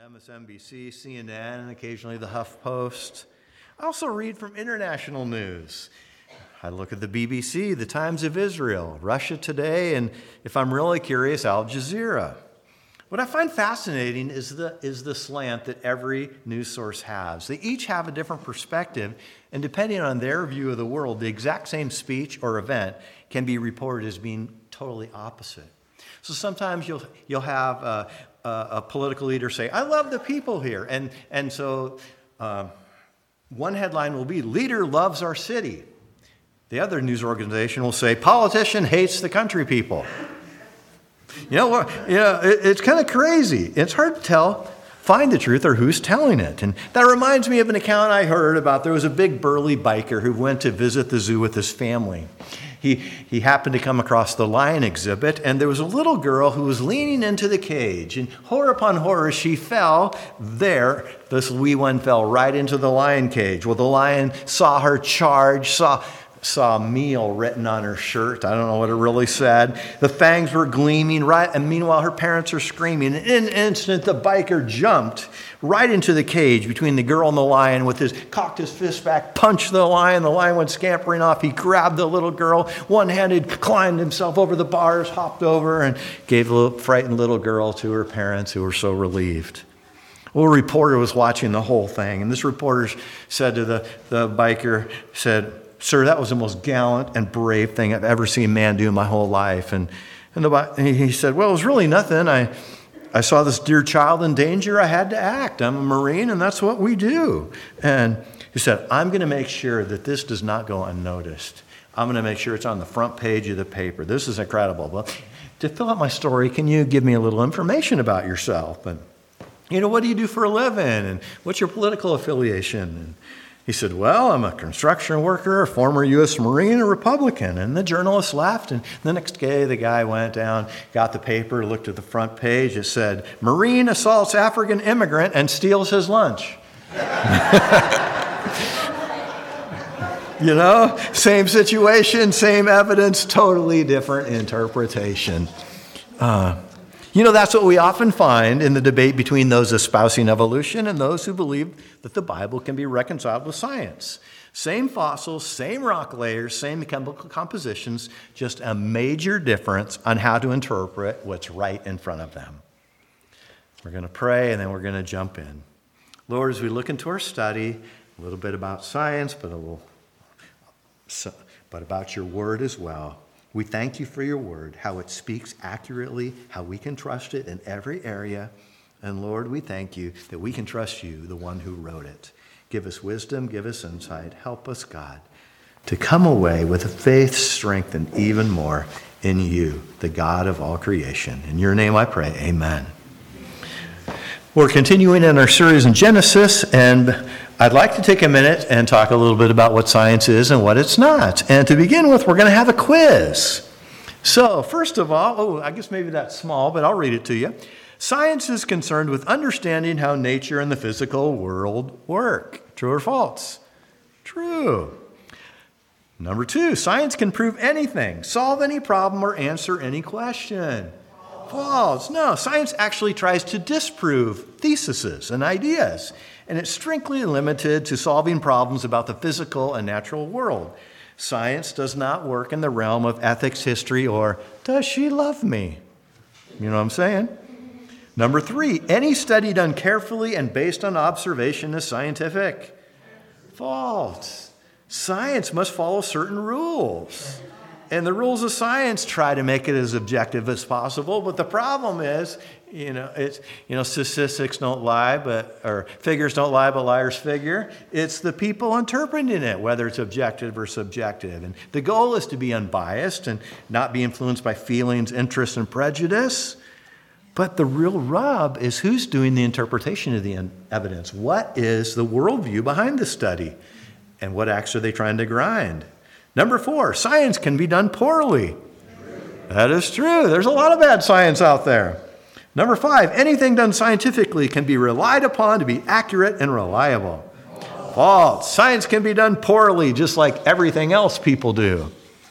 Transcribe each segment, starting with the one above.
MSNBC, CNN, and occasionally the HuffPost. I also read from international news. I look at the BBC, the Times of Israel, Russia Today, and if I'm really curious, Al Jazeera. What I find fascinating is the slant that every news source has. They each have a different perspective, and depending on their view of the world, the exact same speech or event can be reported as being totally opposite. So sometimes you'll have a political leader say, "I love the people here," and so one headline will be, "Leader loves our city." The other news organization will say, "Politician hates the country people." It's kind of crazy. It's hard to find the truth or who's telling it. And that reminds me of an account I heard about. There was a big burly biker who went to visit the zoo with his family. He happened to come across the lion exhibit, and there was a little girl who was leaning into the cage. And horror upon horror, she fell there. This wee one fell right into the lion cage. Well, the lion saw her charge, saw meal written on her shirt. I don't know what it really said. The fangs were gleaming right, and meanwhile her parents are screaming. In an instant, the biker jumped right into the cage between the girl and the lion cocked his fist back, punched the lion. The lion went scampering off. He grabbed the little girl, one-handed, climbed himself over the bars, hopped over, and gave the frightened little girl to her parents, who were so relieved. Well, a reporter was watching the whole thing, and this reporter said to the biker, "Sir, that was the most gallant and brave thing I've ever seen a man do in my whole life." And he said, "Well, it was really nothing. I saw this dear child in danger. I had to act. I'm a Marine, and that's what we do." And he said, "I'm going to make sure that this does not go unnoticed. I'm going to make sure it's on the front page of the paper. This is incredible. Well, to fill out my story, can you give me a little information about yourself? And, what do you do for a living? And what's your political affiliation?" And he said, "Well, I'm a construction worker, a former U.S. Marine, a Republican." And the journalist laughed. And the next day, the guy went down, got the paper, looked at the front page. It said, "Marine assaults African immigrant and steals his lunch." Same situation, same evidence, totally different interpretation. That's what we often find in the debate between those espousing evolution and those who believe that the Bible can be reconciled with science. Same fossils, same rock layers, same chemical compositions, just a major difference on how to interpret what's right in front of them. We're going to pray, and then we're going to jump in. Lord, as we look into our study, a little bit about science, but about your word as well. We thank you for your word, how it speaks accurately, how we can trust it in every area. And Lord, we thank you that we can trust you, the one who wrote it. Give us wisdom, give us insight. Help us, God, to come away with a faith, strength, and even more in you, the God of all creation. In your name I pray, amen. We're continuing in our series in Genesis, and I'd like to take a minute and talk a little bit about what science is and what it's not. And to begin with, we're going to have a quiz. So, first of all, I guess maybe that's small, but I'll read it to you. Science is concerned with understanding how nature and the physical world work. True or false? True. Number 2, science can prove anything, solve any problem, or answer any question. False. No, science actually tries to disprove theses and ideas. And it's strictly limited to solving problems about the physical and natural world. Science does not work in the realm of ethics, history, or does she love me? You know what I'm saying? Number 3, any study done carefully and based on observation is scientific. False. Science must follow certain rules. And the rules of science try to make it as objective as possible, but the problem is, statistics don't lie, or figures don't lie, but liars figure. It's the people interpreting it, whether it's objective or subjective. And the goal is to be unbiased and not be influenced by feelings, interests, and prejudice. But the real rub is who's doing the interpretation of the evidence. What is the worldview behind the study? And what axe are they trying to grind? Number 4, science can be done poorly. That is true. There's a lot of bad science out there. Number 5, anything done scientifically can be relied upon to be accurate and reliable. False. Science can be done poorly, just like everything else people do.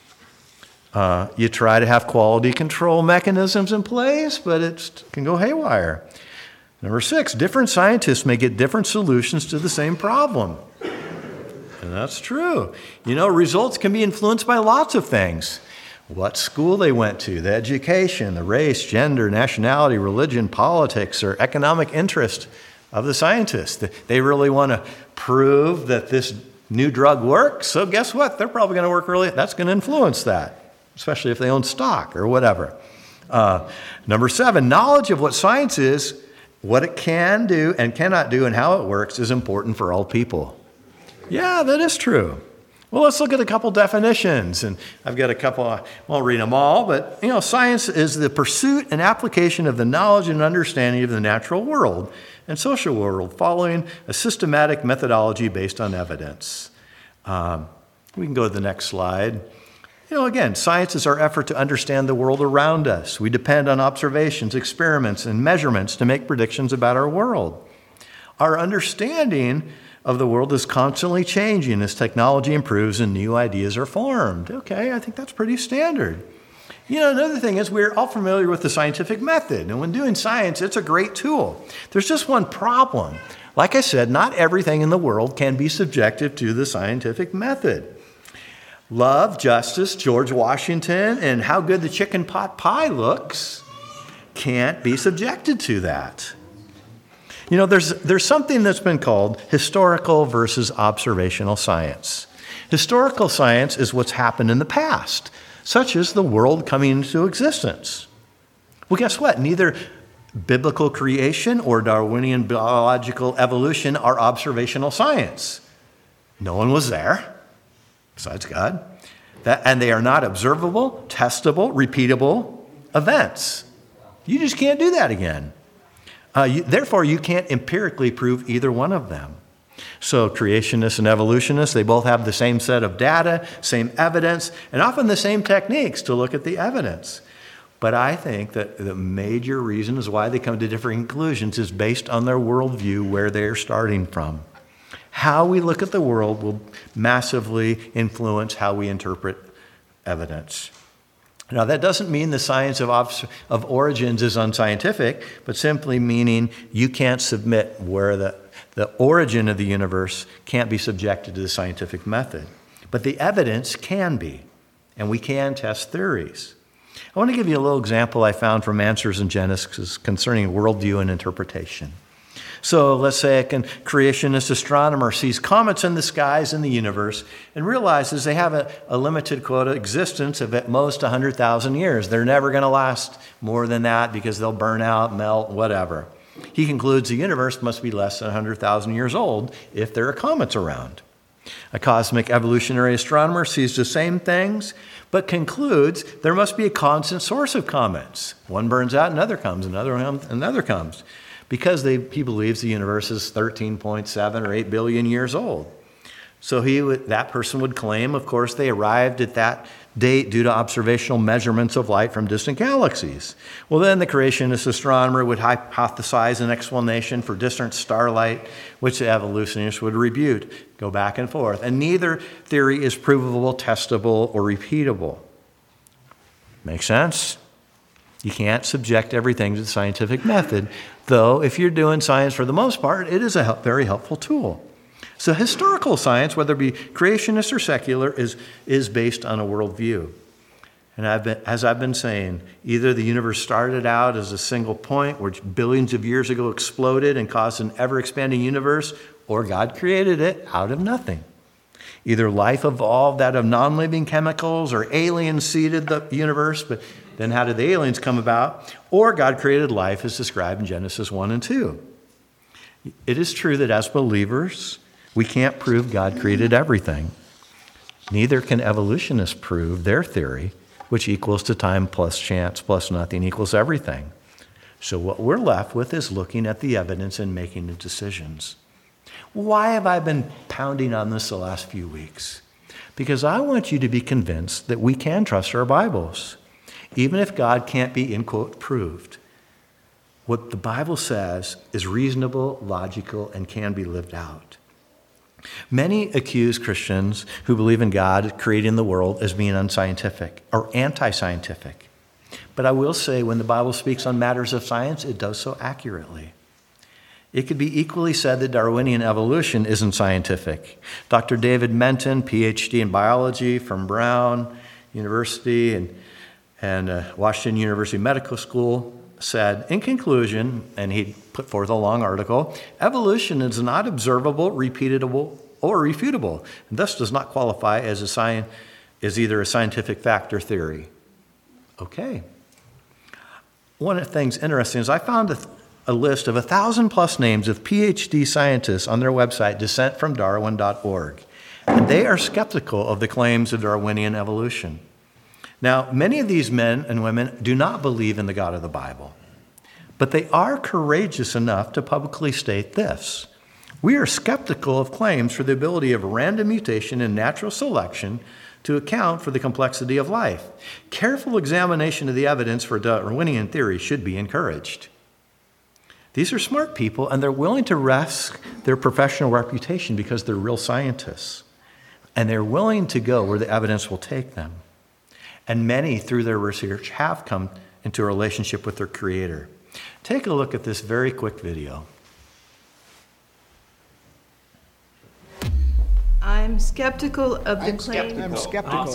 You try to have quality control mechanisms in place, but it can go haywire. Number 6, different scientists may get different solutions to the same problem. And that's true. Results can be influenced by lots of things. What school they went to, the education, the race, gender, nationality, religion, politics, or economic interest of the scientist. They really want to prove that this new drug works, so guess what? They're probably going to work that's going to influence that, especially if they own stock or whatever. Number 7, knowledge of what science is, what it can do and cannot do, and how it works is important for all people. Yeah, that is true. Well, let's look at a couple definitions, and I've got a couple, I won't read them all, but science is the pursuit and application of the knowledge and understanding of the natural world and social world following a systematic methodology based on evidence. We can go to the next slide. Again, science is our effort to understand the world around us. We depend on observations, experiments, and measurements to make predictions about our world. Our understanding of the world is constantly changing as technology improves and new ideas are formed. Okay, I think that's pretty standard. Another thing is we're all familiar with the scientific method, and when doing science, it's a great tool. There's just one problem. Like I said, not everything in the world can be subjected to the scientific method. Love, justice, George Washington, and how good the chicken pot pie looks can't be subjected to that. There's something that's been called historical versus observational science. Historical science is what's happened in the past, such as the world coming into existence. Well, guess what? Neither biblical creation or Darwinian biological evolution are observational science. No one was there besides God. And they are not observable, testable, repeatable events. You just can't do that again. Therefore, you can't empirically prove either one of them. So creationists and evolutionists, they both have the same set of data, same evidence, and often the same techniques to look at the evidence. But I think that the major reason is why they come to different conclusions is based on their worldview, where they're starting from. How we look at the world will massively influence how we interpret evidence. Now, that doesn't mean the science of origins is unscientific, but simply meaning you can't submit where the origin of the universe can't be subjected to the scientific method. But the evidence can be, and we can test theories. I want to give you a little example I found from Answers in Genesis concerning worldview and interpretation. So let's say a creationist astronomer sees comets in the skies in the universe and realizes they have a limited, quote, existence of at most 100,000 years. They're never going to last more than that because they'll burn out, melt, whatever. He concludes the universe must be less than 100,000 years old if there are comets around. A cosmic evolutionary astronomer sees the same things, but concludes there must be a constant source of comets. One burns out, another comes, another comes. Because he believes the universe is 13.7 or 8 billion years old. So that person would claim, of course, they arrived at that date due to observational measurements of light from distant galaxies. Well, then the creationist astronomer would hypothesize an explanation for distant starlight, which the evolutionists would refute, go back and forth. And neither theory is provable, testable, or repeatable. Make sense? You can't subject everything to the scientific method, though if you're doing science for the most part, it is a very helpful tool. So historical science, whether it be creationist or secular, is based on a worldview. And as I've been saying, either the universe started out as a single point, which billions of years ago exploded and caused an ever-expanding universe, or God created it out of nothing. Either life evolved out of non-living chemicals, or aliens seeded the universe, but then how did the aliens come about? Or God created life as described in Genesis 1 and 2. It is true that as believers, we can't prove God created everything. Neither can evolutionists prove their theory, which equals to time plus chance plus nothing equals everything. So what we're left with is looking at the evidence and making the decisions. Why have I been pounding on this the last few weeks? Because I want you to be convinced that we can trust our Bibles, even if God can't be, in quote, proved. What the Bible says is reasonable, logical, and can be lived out. Many accuse Christians who believe in God creating the world as being unscientific or anti-scientific. But I will say when the Bible speaks on matters of science, it does so accurately. It could be equally said that Darwinian evolution isn't scientific. Dr. David Menton, PhD in biology from Brown University and Washington University Medical School, said, in conclusion, and he put forth a long article, evolution is not observable, repeatable, or refutable, and thus does not qualify as either a scientific fact or theory. Okay. One of the things interesting is I found a list of 1,000+ names of PhD scientists on their website, descentfromdarwin.org, and they are skeptical of the claims of Darwinian evolution. Now, many of these men and women do not believe in the God of the Bible, but they are courageous enough to publicly state this: we are skeptical of claims for the ability of random mutation and natural selection to account for the complexity of life. Careful examination of the evidence for Darwinian theory should be encouraged. These are smart people, and they're willing to risk their professional reputation because they're real scientists. And they're willing to go where the evidence will take them. And many, through their research, have come into a relationship with their Creator. Take a look at this very quick video. I'm skeptical of the claim. I'm skeptical.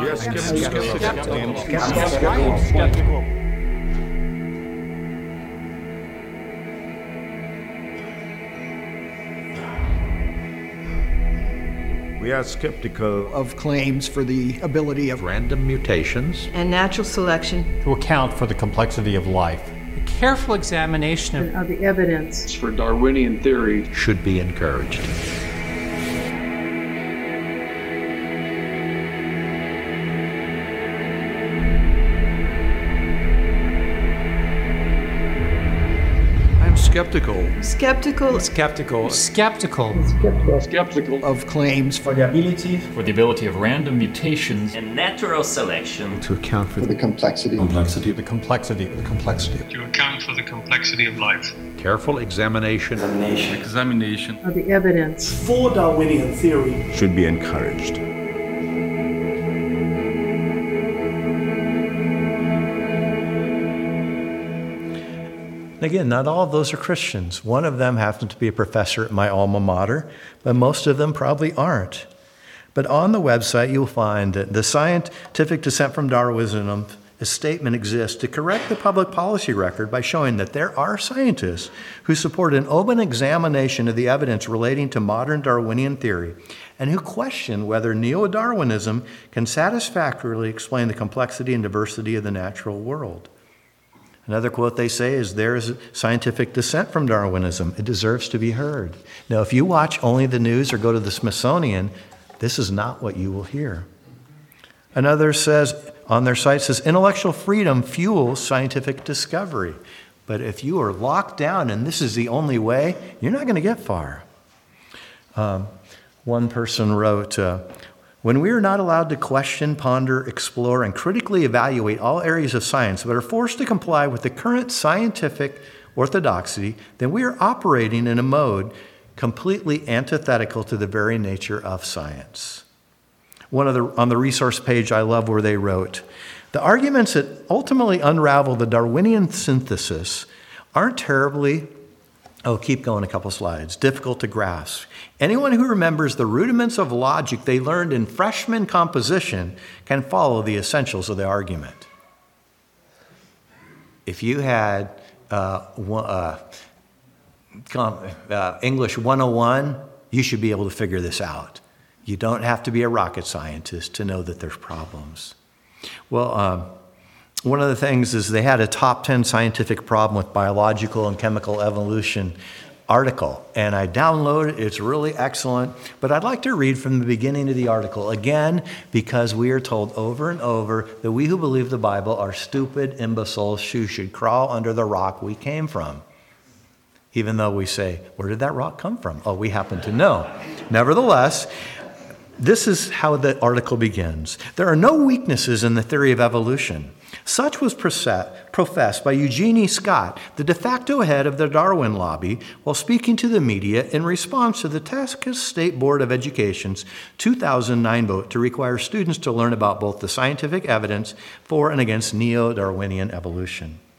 We are skeptical Of claims for the ability of random mutations And natural selection. to account for the complexity of life. A careful examination Of the evidence. For Darwinian theory, should be encouraged. I'm skeptical. Skeptical. Skeptical skeptical of claims for for the ability of random mutations and natural selection To account for the complexity. the complexity to account for the complexity of life. careful examination Examination Of the evidence. For Darwinian theory should be encouraged. Again, not all of those are Christians. One of them happens to be a professor at my alma mater, but most of them probably aren't. But on the website, you'll find that the scientific descent from Darwinism statement exists to correct the public policy record by showing that there are scientists who support an open examination of the evidence relating to modern Darwinian theory and who question whether neo-Darwinism can satisfactorily explain the complexity and diversity of the natural world. Another quote they say is, there is scientific dissent from Darwinism. It deserves to be heard. Now, if you watch only the news or go to the Smithsonian, this is not what you will hear. Another says, on their site says, intellectual freedom fuels scientific discovery. But if you are locked down and this is the only way, you're not going to get far. One person wrote, when we are not allowed to question, ponder, explore, and critically evaluate all areas of science, but are forced to comply with the current scientific orthodoxy, then we are operating in a mode completely antithetical to the very nature of science. On the resource page, I love where they wrote, the arguments that ultimately unravel the Darwinian synthesis aren't terribly, keep going a couple slides, difficult to grasp. Anyone who remembers the rudiments of logic they learned in freshman composition can follow the essentials of the argument. If you had English 101, you should be able to figure this out. You don't have to be a rocket scientist to know that there's problems. Well, one of the things is they had a top 10 scientific problem with biological and chemical evolution article, and I downloaded it. It's really excellent, but I'd like to read from the beginning of the article again, because we are told over and over that we who believe the Bible are stupid imbeciles who should crawl under the rock we came from. Even though we say, where did that rock come from? Oh, we happen to know. Nevertheless, this is how the article begins. There are no weaknesses in the theory of evolution. Such was professed by Eugenie Scott, the de facto head of the Darwin lobby, while speaking to the media in response to the Texas State Board of Education's 2009 vote to require students to learn about both the scientific evidence for and against neo-Darwinian evolution.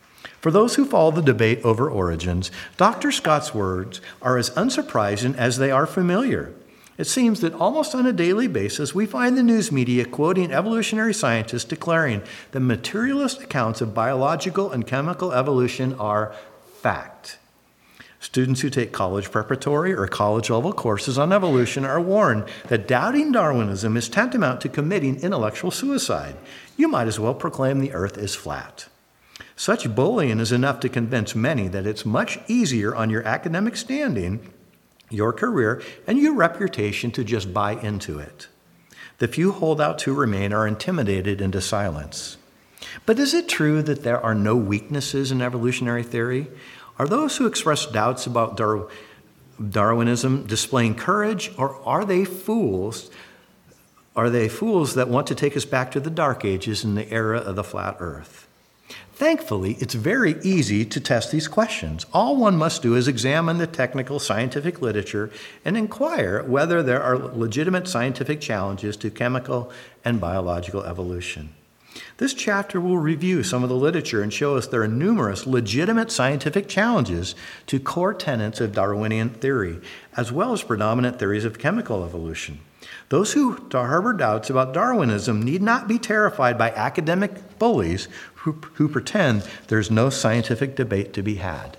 For those who follow the debate over origins, Dr. Scott's words are as unsurprising as they are familiar. It seems that almost on a daily basis, we find the news media quoting evolutionary scientists declaring that materialist accounts of biological and chemical evolution are fact. Students who take college preparatory or college-level courses on evolution are warned that doubting Darwinism is tantamount to committing intellectual suicide. You might as well proclaim the earth is flat. Such bullying is enough to convince many that it's much easier on your academic standing, your career, and your reputation to just buy into it. The few holdouts who remain are intimidated into silence. But is it true that there are no weaknesses in evolutionary theory? Are those who express doubts about Darwinism displaying courage, or are they fools? Are they fools that want to take us back to the Dark Ages and the era of the flat earth? Thankfully, it's very easy to test these questions. All one must do is examine the technical scientific literature and inquire whether there are legitimate scientific challenges to chemical and biological evolution. This chapter will review some of the literature and show us there are numerous legitimate scientific challenges to core tenets of Darwinian theory, as well as predominant theories of chemical evolution. Those who harbor doubts about Darwinism need not be terrified by academic bullies who pretend there's no scientific debate to be had.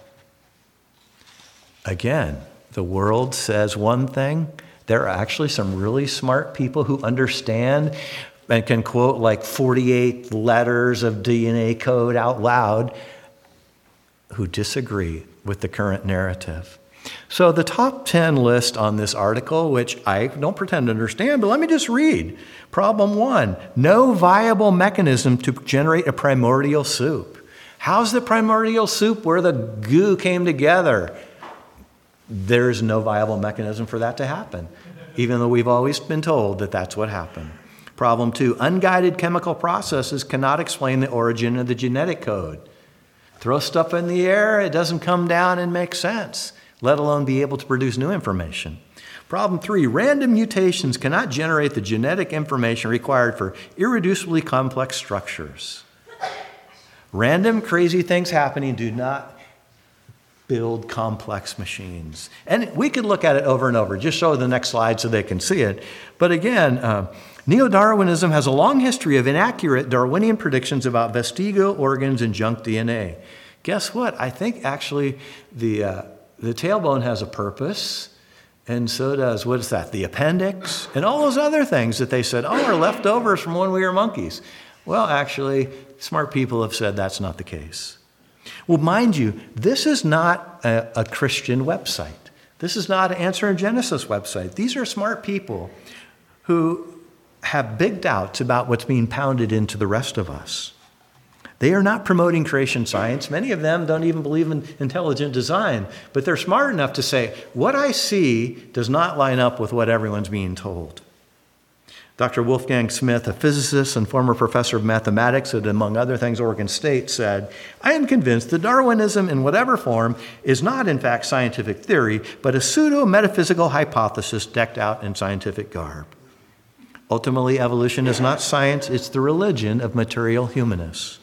Again, the world says one thing. There are actually some really smart people who understand and can quote like 48 letters of DNA code out loud who disagree with the current narrative. So the top 10 list on this article, which I don't pretend to understand, but let me just read. Problem 1, no viable mechanism to generate a primordial soup. How's the primordial soup where the goo came together? There's no viable mechanism for that to happen, even though we've always been told that that's what happened. Problem 2, unguided chemical processes cannot explain the origin of the genetic code. Throw stuff in the air, it doesn't come down and make sense, let alone be able to produce new information. Problem 3, random mutations cannot generate the genetic information required for irreducibly complex structures. Random crazy things happening do not build complex machines. And we could look at it over and over. Just show the next slide so they can see it. But again, Neo-Darwinism has a long history of inaccurate Darwinian predictions about vestigial organs and junk DNA. Guess what? I think actually the tailbone has a purpose, and so does, what is that, the appendix, and all those other things that they said, are leftovers from when we were monkeys. Well, actually, smart people have said that's not the case. Well, mind you, this is not a Christian website. This is not an Answer in Genesis website. These are smart people who have big doubts about what's being pounded into the rest of us. They are not promoting creation science. Many of them don't even believe in intelligent design, but they're smart enough to say, what I see does not line up with what everyone's being told. Dr. Wolfgang Smith, a physicist and former professor of mathematics at, among other things, Oregon State, said, I am convinced that Darwinism in whatever form is not in fact scientific theory, but a pseudo-metaphysical hypothesis decked out in scientific garb. Ultimately, evolution is not science, it's the religion of material humanists.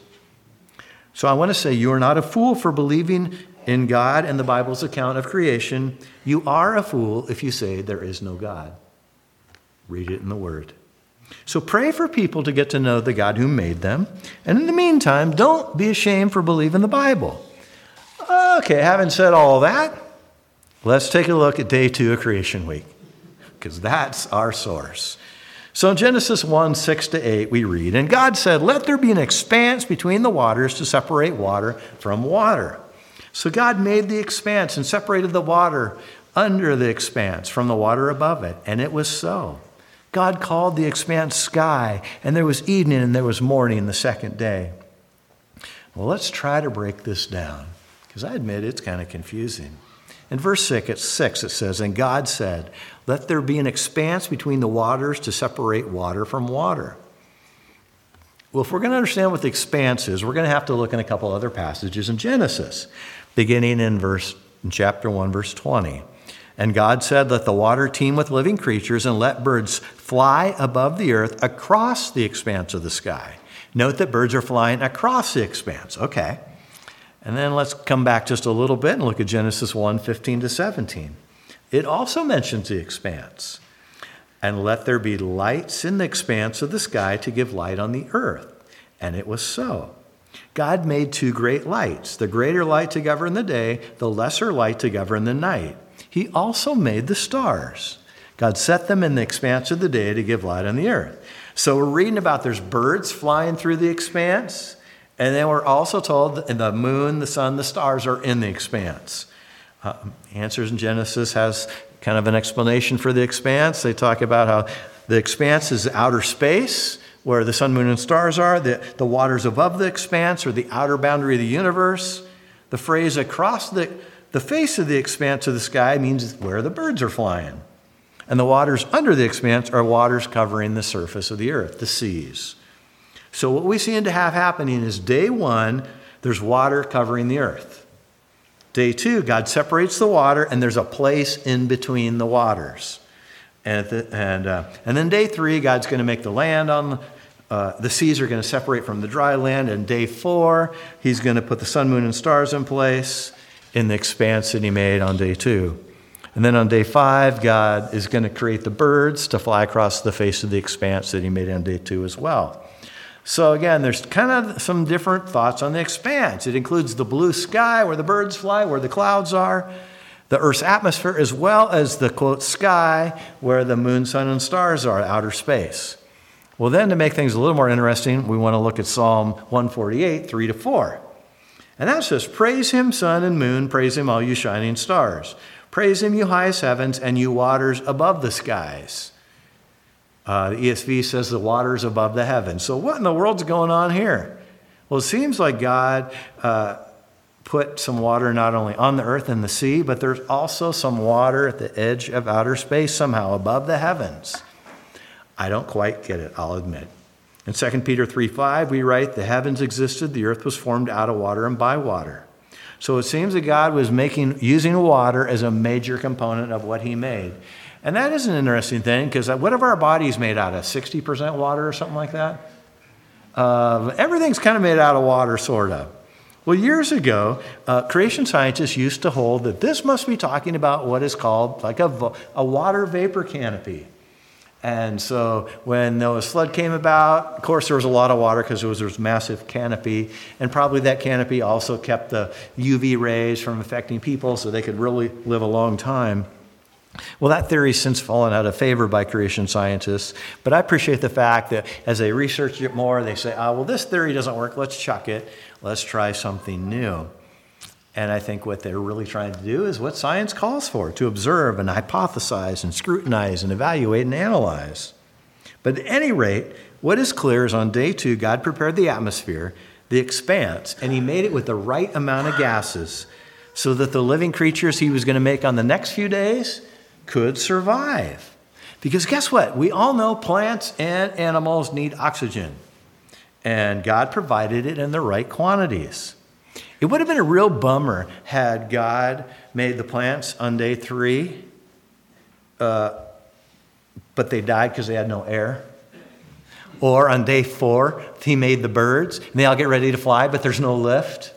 So I want to say you are not a fool for believing in God and the Bible's account of creation. You are a fool if you say there is no God. Read it in the Word. So pray for people to get to know the God who made them. And in the meantime, don't be ashamed for believing the Bible. Okay, having said all that, let's take a look at day 2 of Creation Week, because that's our source. So in Genesis 1, 6-8, we read, and God said, let there be an expanse between the waters to separate water from water. So God made the expanse and separated the water under the expanse from the water above it, and it was so. God called the expanse sky, and there was evening and there was morning the second day. Well, let's try to break this down, because I admit it's kind of confusing. In verse 6, it says, and God said, let there be an expanse between the waters to separate water from water. Well, if we're going to understand what the expanse is, we're going to have to look in a couple other passages in Genesis, beginning in chapter 1, verse 20. And God said, let the water teem with living creatures and let birds fly above the earth across the expanse of the sky. Note that birds are flying across the expanse. Okay. And then let's come back just a little bit and look at Genesis 1:15-17. It also mentions the expanse. And let there be lights in the expanse of the sky to give light on the earth. And it was so. God made two great lights, the greater light to govern the day, the lesser light to govern the night. He also made the stars. God set them in the expanse of the day to give light on the earth. So we're reading about there's birds flying through the expanse, and then we're also told that the moon, the sun, the stars are in the expanse. Answers in Genesis has kind of an explanation for the expanse. They talk about how the expanse is outer space, where the sun, moon, and stars are. The waters above the expanse are the outer boundary of the universe. The phrase across the face of the expanse of the sky means where the birds are flying. And the waters under the expanse are waters covering the surface of the earth, the seas. So what we seem to have happening is day one, there's water covering the earth. Day two, God separates the water, and there's a place in between the waters. And then day three, God's going to make the land on the seas are going to separate from the dry land. And day four, he's going to put the sun, moon, and stars in place in the expanse that he made on day two. And then on day five, God is going to create the birds to fly across the face of the expanse that he made on day two as well. So again, there's kind of some different thoughts on the expanse. It includes the blue sky where the birds fly, where the clouds are, the Earth's atmosphere, as well as the, quote, sky where the moon, sun, and stars are, outer space. Well, then to make things a little more interesting, we want to look at Psalm 148, 3-4. And that says, praise him, sun and moon, praise him, all you shining stars. Praise him, you highest heavens, and you waters above the skies. The ESV says the waters above the heavens. So what in the world's going on here? Well, it seems like God put some water not only on the earth and the sea, but there's also some water at the edge of outer space somehow above the heavens. I don't quite get it, I'll admit. In 2 Peter 3:5, we write, the heavens existed, the earth was formed out of water and by water. So it seems that God was using water as a major component of what he made. And that is an interesting thing, because what are our bodies made out of? 60% water or something like that? Everything's kind of made out of water, sort of. Well, years ago, creation scientists used to hold that this must be talking about what is called like a water vapor canopy. And so when Noah's flood came about, of course, there was a lot of water because there was this massive canopy. And probably that canopy also kept the UV rays from affecting people so they could really live a long time. Well, that theory's since fallen out of favor by creation scientists. But I appreciate the fact that as they research it more, they say, well, this theory doesn't work. Let's chuck it. Let's try something new. And I think what they're really trying to do is what science calls for, to observe and hypothesize and scrutinize and evaluate and analyze. But at any rate, what is clear is on day two, God prepared the atmosphere, the expanse, and he made it with the right amount of gases so that the living creatures he was going to make on the next few days could survive. Because guess what? We all know plants and animals need oxygen. And God provided it in the right quantities. It would have been a real bummer had God made the plants on day three, but they died because they had no air. Or on day four, he made the birds, and they all get ready to fly, but there's no lift.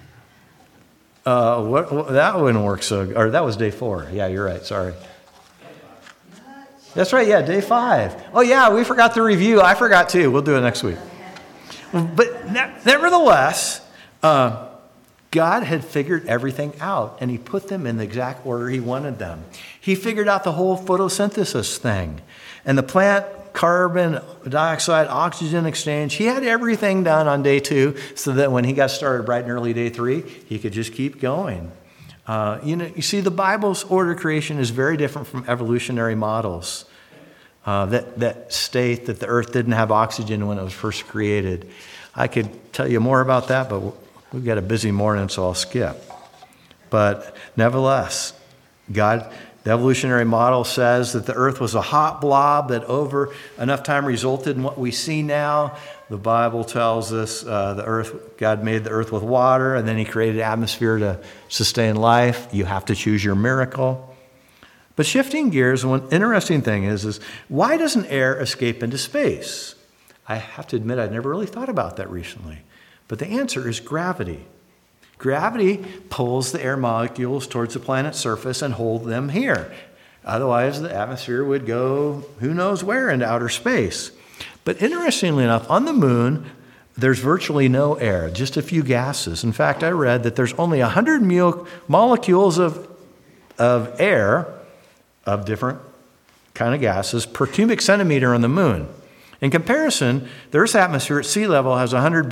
That wouldn't work so good. Or that was day four. Yeah, you're right. Sorry. That's right. Yeah, day 5. Oh, yeah, we forgot the review. I forgot too. We'll do it next week. But nevertheless, God had figured everything out, and he put them in the exact order he wanted them. He figured out the whole photosynthesis thing, and the plant carbon dioxide oxygen exchange. He had everything done on day 2 so that when he got started bright and early day 3, he could just keep going. You see, the Bible's order of creation is very different from evolutionary models that state that the earth didn't have oxygen when it was first created. I could tell you more about that, but we've got a busy morning, so I'll skip. But nevertheless, the evolutionary model says that the earth was a hot blob that over enough time resulted in what we see now. The Bible tells us God made the earth with water, and then he created an atmosphere to sustain life. You have to choose your miracle. But shifting gears, one interesting thing is why doesn't air escape into space? I have to admit, I've never really thought about that recently. But the answer is gravity. Gravity pulls the air molecules towards the planet's surface and hold them here. Otherwise, the atmosphere would go who knows where into outer space. But interestingly enough, on the moon, there's virtually no air, just a few gases. In fact, I read that there's only 100 molecules of air, of different kind of gases, per cubic centimeter on the moon. In comparison, the Earth's atmosphere at sea level has 100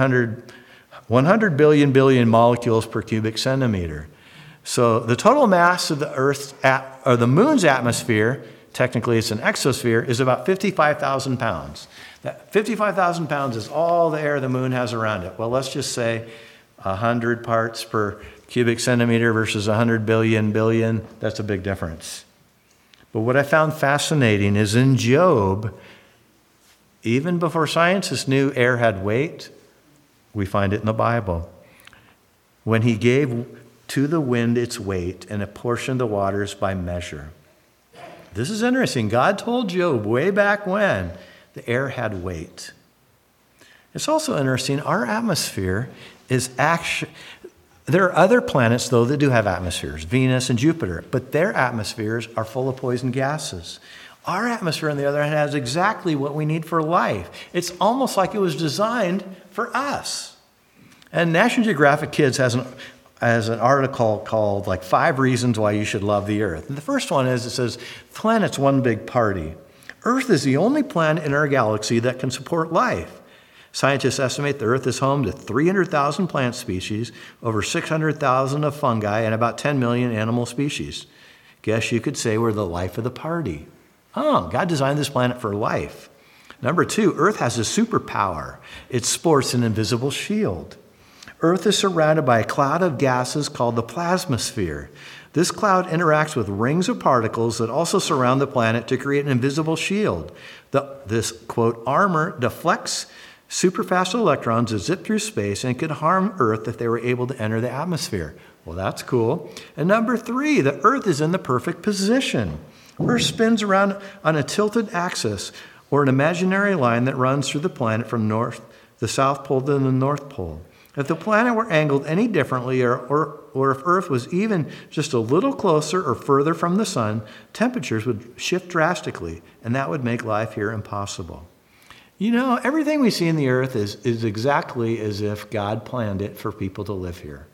billion molecules per cubic centimeter. So the total mass of the moon's atmosphere, technically it's an exosphere, is about 55,000 pounds. That 55,000 pounds is all the air the moon has around it. Well, let's just say 100 parts per cubic centimeter versus 100 billion, that's a big difference. But what I found fascinating is in Job, even before scientists knew air had weight, we find it in the Bible. When he gave to the wind its weight and apportioned the waters by measure. This is interesting. God told Job way back when the air had weight. It's also interesting, our atmosphere is actually, there are other planets, though, that do have atmospheres, Venus and Jupiter, but their atmospheres are full of poison gases. Our atmosphere, on the other hand, has exactly what we need for life. It's almost like it was designed for us. And National Geographic Kids has an article called, 5 Reasons Why You Should Love the Earth. And the first one is, it says, planet's one big party. Earth is the only planet in our galaxy that can support life. Scientists estimate the Earth is home to 300,000 plant species, over 600,000 of fungi, and about 10 million animal species. Guess you could say we're the life of the party. Oh, God designed this planet for life. Number 2, Earth has a superpower. It sports an invisible shield. Earth is surrounded by a cloud of gases called the plasmasphere. This cloud interacts with rings of particles that also surround the planet to create an invisible shield. This, quote, armor deflects superfast electrons that zip through space and could harm Earth if they were able to enter the atmosphere. Well, that's cool. And number 3, the Earth is in the perfect position. Earth spins around on a tilted axis, or an imaginary line that runs through the planet from the South Pole to the North Pole. If the planet were angled any differently, or if Earth was even just a little closer or further from the sun, temperatures would shift drastically, and that would make life here impossible. You know, everything we see in the Earth is exactly as if God planned it for people to live here.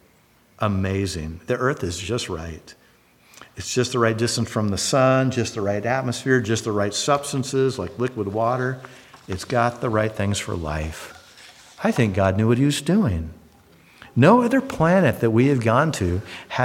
Amazing. The Earth is just right. It's just the right distance from the sun, just the right atmosphere, just the right substances like liquid water. It's got the right things for life. I think God knew what he was doing. No other planet that we have gone to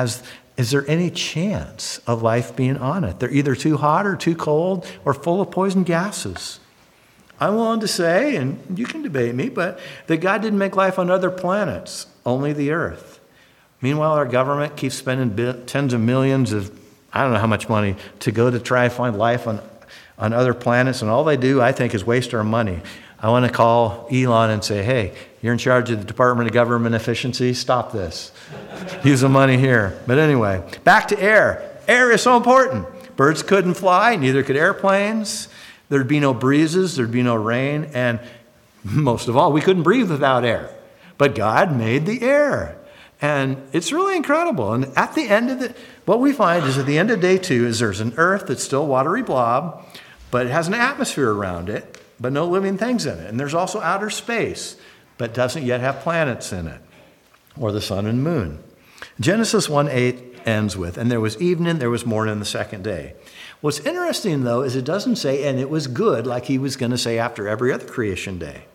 is there any chance of life being on it? They're either too hot or too cold or full of poison gases. I'm willing to say, and you can debate me, but that God didn't make life on other planets, only the Earth. Meanwhile, our government keeps spending tens of millions of, I don't know how much money, to go to try and find life on other planets, and all they do, I think, is waste our money. I want to call Elon and say, hey, you're in charge of the Department of Government Efficiency. Stop this. Use the money here. But anyway, back to air. Air is so important. Birds couldn't fly, neither could airplanes. There'd be no breezes, there'd be no rain, and most of all, we couldn't breathe without air. But God made the air. And it's really incredible. And at the end of what we find is at the end of day 2 is there's an Earth that's still a watery blob, but it has an atmosphere around it, but no living things in it. And there's also outer space, but doesn't yet have planets in it, or the sun and moon. Genesis 1:8 ends with, and there was evening, there was morning the second day. What's interesting, though, is it doesn't say, and it was good, like he was going to say after every other creation day.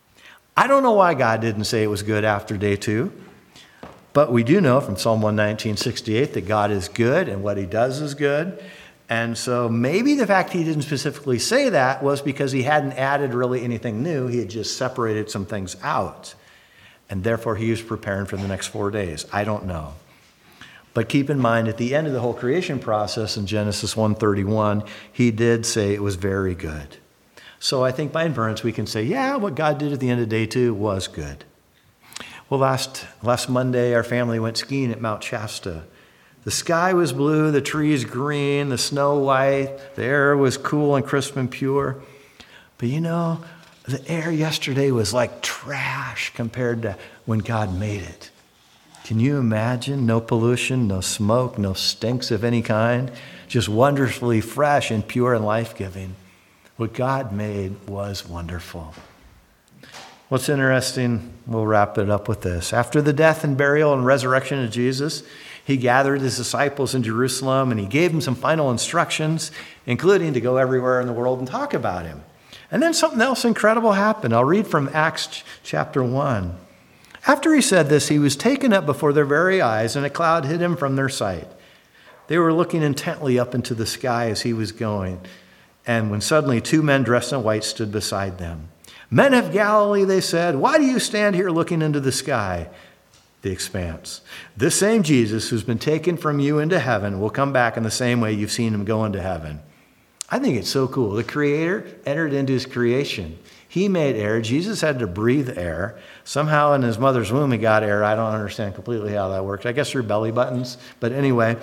I don't know why God didn't say it was good after day 2, but we do know from Psalm 119:68 that God is good and what he does is good. And so maybe the fact he didn't specifically say that was because he hadn't added really anything new. He had just separated some things out. And therefore he was preparing for the next 4 days. I don't know. But keep in mind, at the end of the whole creation process in Genesis 1:31, he did say it was very good. So I think by inference we can say, yeah, what God did at the end of day 2 was good. Well, last Monday, our family went skiing at Mount Shasta. The sky was blue, the trees green, the snow white, the air was cool and crisp and pure. But you know, the air yesterday was like trash compared to when God made it. Can you imagine? No pollution, no smoke, no stinks of any kind, just wonderfully fresh and pure and life-giving. What God made was wonderful. What's interesting, we'll wrap it up with this. After the death and burial and resurrection of Jesus, he gathered his disciples in Jerusalem and he gave them some final instructions, including to go everywhere in the world and talk about him. And then something else incredible happened. I'll read from Acts chapter 1. After he said this, he was taken up before their very eyes, and a cloud hid him from their sight. They were looking intently up into the sky as he was going, and when suddenly 2 men dressed in white stood beside them. Men of Galilee, they said, why do you stand here looking into the sky, the expanse? This same Jesus who's been taken from you into heaven will come back in the same way you've seen him go into heaven. I think it's so cool. The Creator entered into his creation. He made air. Jesus had to breathe air. Somehow in his mother's womb he got air. I don't understand completely how that works. I guess through belly buttons. But anyway,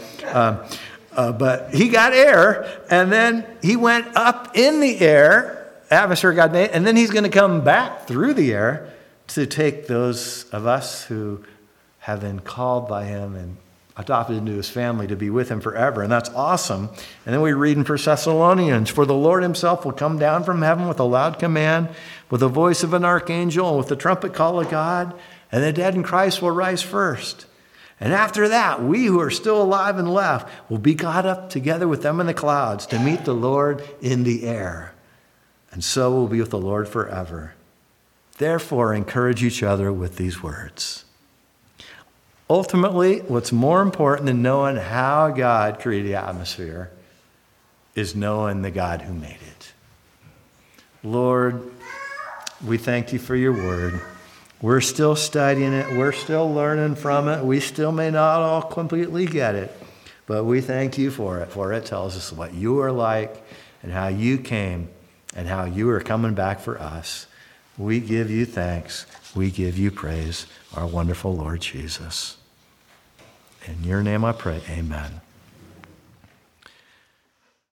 but he got air, and then he went up in the air. Atmosphere God made, and then he's going to come back through the air to take those of us who have been called by him and adopted into his family to be with him forever. And that's awesome. And then we read in 1 Thessalonians, for the Lord himself will come down from heaven with a loud command, with the voice of an archangel, and with the trumpet call of God, and the dead in Christ will rise first. And after that, we who are still alive and left will be caught up together with them in the clouds to meet the Lord in the air. And so we'll be with the Lord forever. Therefore, encourage each other with these words. Ultimately, what's more important than knowing how God created the atmosphere is knowing the God who made it. Lord, we thank you for your word. We're still studying it. We're still learning from it. We still may not all completely get it, but we thank you for it. For it tells us what you are like and how you came and how you are coming back for us. We give you thanks. We give you praise, our wonderful Lord Jesus. In your name I pray, amen.